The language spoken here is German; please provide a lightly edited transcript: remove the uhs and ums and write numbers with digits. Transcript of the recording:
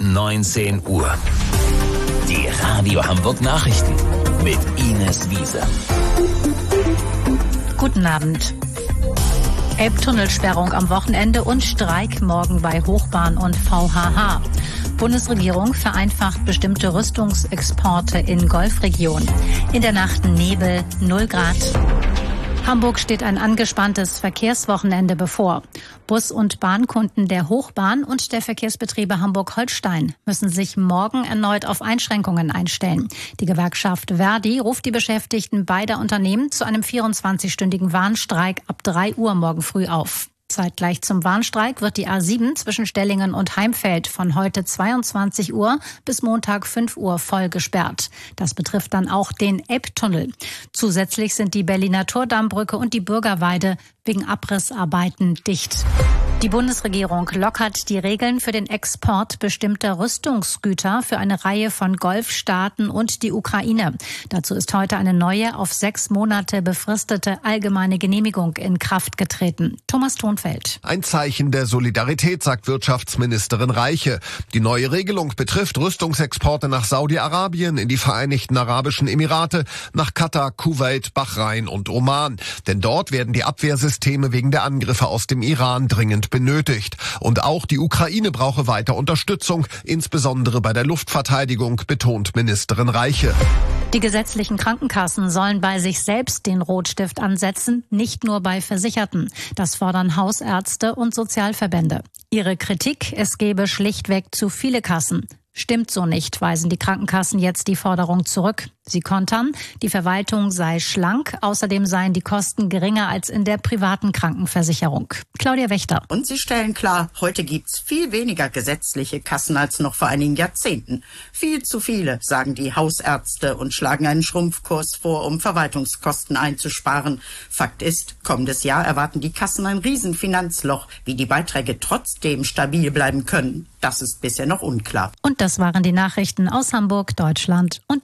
19 Uhr. Die Radio Hamburg Nachrichten mit Ines Wiese. Guten Abend. Elbtunnelsperrung am Wochenende und Streik morgen bei Hochbahn und VHH. Bundesregierung vereinfacht bestimmte Rüstungsexporte in Golfregion. In der Nacht Nebel, 0 Grad. Hamburg steht ein angespanntes Verkehrswochenende bevor. Bus- und Bahnkunden der Hochbahn und der Verkehrsbetriebe Hamburg-Holstein müssen sich morgen erneut auf Einschränkungen einstellen. Die Gewerkschaft Verdi ruft die Beschäftigten beider Unternehmen zu einem 24-stündigen Warnstreik ab 3 Uhr morgen früh auf. Zeitgleich zum Warnstreik wird die A7 zwischen Stellingen und Heimfeld von heute 22 Uhr bis Montag 5 Uhr voll gesperrt. Das betrifft dann auch den Elbtunnel. Zusätzlich sind die Berliner Tordammbrücke und die Bürgerweide wegen Abrissarbeiten dicht. Die Bundesregierung lockert die Regeln für den Export bestimmter Rüstungsgüter für eine Reihe von Golfstaaten und die Ukraine. Dazu ist heute eine neue, auf 6 Monate befristete allgemeine Genehmigung in Kraft getreten. Thomas Thonfeld. Ein Zeichen der Solidarität, sagt Wirtschaftsministerin Reiche. Die neue Regelung betrifft Rüstungsexporte nach Saudi-Arabien, in die Vereinigten Arabischen Emirate, nach Katar, Kuwait, Bahrain und Oman. Denn dort werden die Abwehrsysteme wegen der Angriffe aus dem Iran dringend benötigt. Und auch die Ukraine brauche weiter Unterstützung, insbesondere bei der Luftverteidigung, betont Ministerin Reiche. Die gesetzlichen Krankenkassen sollen bei sich selbst den Rotstift ansetzen, nicht nur bei Versicherten. Das fordern Hausärzte und Sozialverbände. Ihre Kritik, es gebe schlichtweg zu viele Kassen. Stimmt so nicht, weisen die Krankenkassen jetzt die Forderung zurück. Sie kontern, die Verwaltung sei schlank, außerdem seien die Kosten geringer als in der privaten Krankenversicherung. Claudia Wächter. Und sie stellen klar, heute gibt's viel weniger gesetzliche Kassen als noch vor einigen Jahrzehnten. Viel zu viele, sagen die Hausärzte und schlagen einen Schrumpfkurs vor, um Verwaltungskosten einzusparen. Fakt ist, kommendes Jahr erwarten die Kassen ein Riesenfinanzloch. Wie die Beiträge trotzdem stabil bleiben können, das ist bisher noch unklar. Und das waren die Nachrichten aus Hamburg, Deutschland und